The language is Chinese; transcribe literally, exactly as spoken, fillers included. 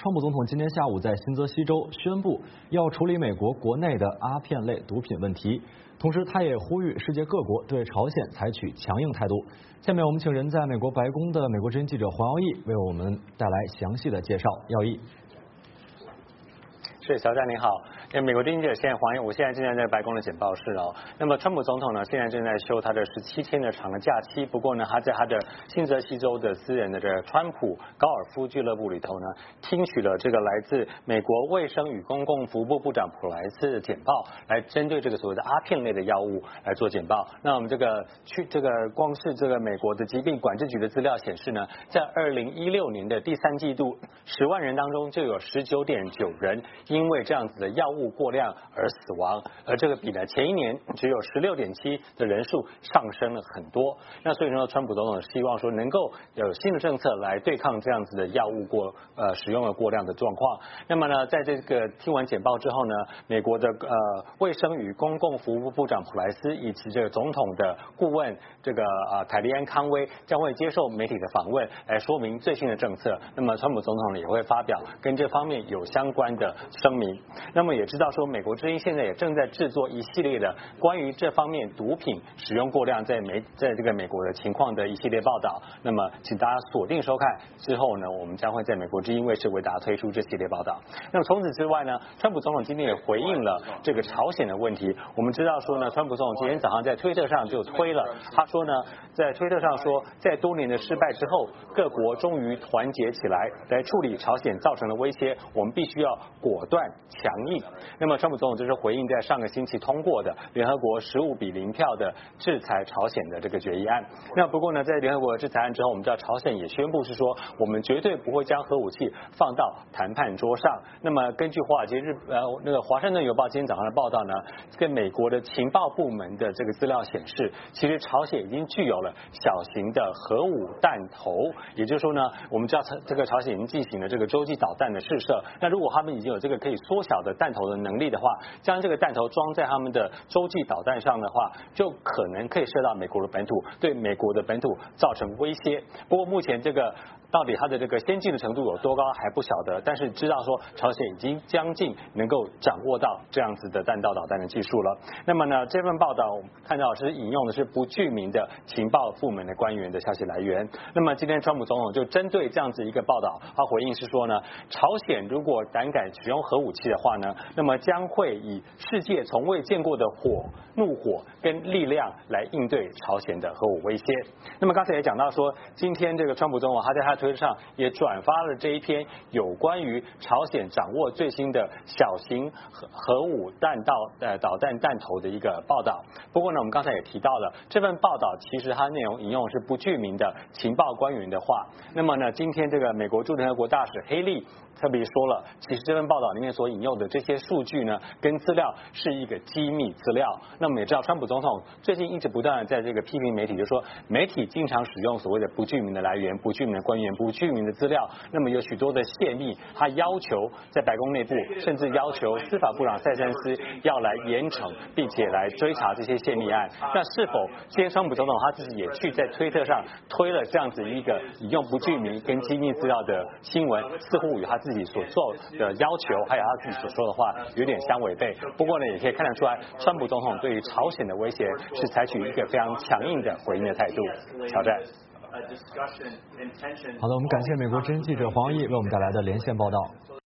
川普总统今天下午在新泽西州宣布要处理美国国内的阿片类毒品问题，同时他也呼吁世界各国对朝鲜采取强硬态度。下面我们请人在美国白宫的美国之音记者黄耀义为我们带来详细的介绍。耀义。 是，小展你好。那美国之音记者现在黄耀，我现在正在在白宫的简报室哦。那么，川普总统呢，现在正在休他的十七天的长的假期。不过呢，他在他的新泽西州的私人的这个川普高尔夫俱乐部里头呢，听取了这个来自美国卫生与公共服务部长普莱斯的简报，来针对这个所谓的阿片类的药物来做简报。那我们这个去这个光是这个美国的疾病管制局的资料显示呢，在二零一六年的第三季度，十万人当中就有十九点九人因为这样子的药物过量而死亡，而这个比呢前一年只有十六点七的人数上升了很多。那所以说，川普总统希望说能够有新的政策来对抗这样子的药物过呃使用了过量的状况。那么呢，在这个听完简报之后呢，美国的呃卫生与公共服务部长普莱斯以及这个总统的顾问这个呃凯利安康威将会接受媒体的访问，来说明最新的政策。那么川普总统呢也会发表跟这方面有相关的声明。那么也知道说，美国之音现在也正在制作一系列的关于这方面毒品使用过量在美在这个美国的情况的一系列报道。那么请大家锁定收看，之后呢，我们将会在美国之音卫视为大家推出这系列报道。那么从此之外呢，川普总统今天也回应了这个朝鲜的问题。我们知道说呢，川普总统今天早上在推特上就推了，他说呢，在推特上说，在多年的失败之后，各国终于团结起来来处理朝鲜造成的威胁，我们必须要果断强硬。那么川普总统就是回应在上个星期通过的联合国十五比零票的制裁朝鲜的这个决议案。那不过呢，在联合国的制裁案之后，我们知道朝鲜也宣布是说，我们绝对不会将核武器放到谈判桌上。那么根据华尔街日呃那个华盛顿邮报今天早上的报道呢，跟美国的情报部门的这个资料显示，其实朝鲜已经具有了小型的核武弹头，也就是说呢，我们知道这个朝鲜已经进行了这个洲际导弹的试射。那如果他们已经有这个可以缩小的弹头的能力的话，将这个弹头装在他们的洲际导弹上的话，就可能可以射到美国的本土，对美国的本土造成威胁。不过目前这个到底它的这个先进的程度有多高还不晓得，但是知道说朝鲜已经将近能够掌握到这样子的弹道导弹的技术了。那么呢，这份报道看到是引用的是不具名的情报部门的官员的消息来源。那么今天川普总统就针对这样子一个报道，他回应是说呢，朝鲜如果胆敢使用核武器的话呢，那么将会以世界从未见过的火、怒火跟力量来应对朝鲜的核武威胁。那么刚才也讲到说，今天这个川普总统他在他推特上也转发了这一篇有关于朝鲜掌握最新的小型核核武弹道呃导弹弹头的一个报道。不过呢，我们刚才也提到了，这份报道其实它内容引用是不具名的情报官员的话。那么呢，今天这个美国驻联合国大使黑利特别说了，其实这份报道里面所引用的这些数据呢，跟资料是一个机密资料。那么也知道，川普总统最近一直不断的在这个批评媒体，就说媒体经常使用所谓的不具名的来源、不具名的官员、不具名的资料，那么有许多的泄密，他要求在白宫内部，甚至要求司法部长塞申斯要来严惩，并且来追查这些泄密案。那是否今天川普总统他自己也去在推特上推了这样子一个引用不具名跟机密资料的新闻，似乎与他自己所做的要求，还有他自己所说的话有点相违背。不过呢，也可以看得出来，川普总统对于朝鲜的威胁是采取一个非常强硬的回应的态度。乔战。 好的，我们感谢美国之音记者黄奕为我们带来的连线报道。